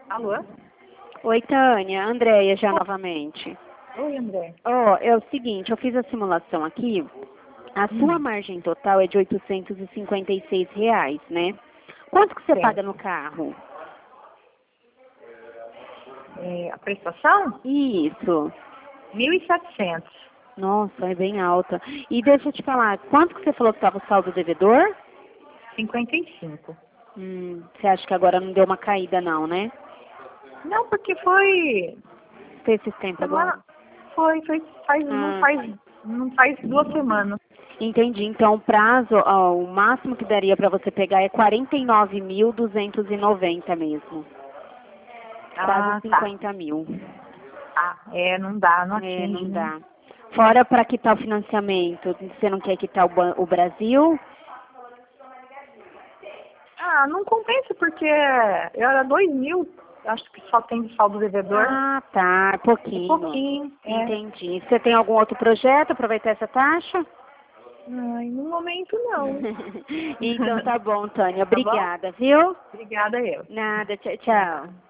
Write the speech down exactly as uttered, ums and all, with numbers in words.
Alô? Oi, Tânia. Andréia já novamente. Oi, André. Ó, é o seguinte, eu fiz a simulação aqui. A sua Hum. margem total é de oitocentos e cinquenta e seis reais, né? Quanto que você Certo. paga no carro? É, a prestação? Isso. mil e setecentos. Nossa, é bem alta. E deixa eu te falar, quanto que você falou que estava o saldo devedor? cinquenta e cinco. Hum, você acha que agora não deu uma caída não, né? Não, porque foi... Tem esse tempo agora. Semana... Foi, foi, faz, não Ah, faz, não faz duas semanas. entendi. Então o prazo, ó, o máximo que daria para você pegar é quarenta e nove mil duzentos e noventa mesmo. Quase Ah, tá. cinquenta mil. Tá. É, não dá, não É, atinge, não né? dá. Fora para quitar o financiamento, você não quer quitar o, ban- o Brasil? Ah, não compensa porque era dois mil. Acho que só tem de saldo devedor. Ah, tá, É pouquinho. pouquinho, é. Entendi. Você tem algum outro projeto, aproveitar essa taxa? Ai, no momento não. Então tá bom, Tânia. Tá bom? Obrigada, viu? Obrigada eu. Nada, tchau, tchau.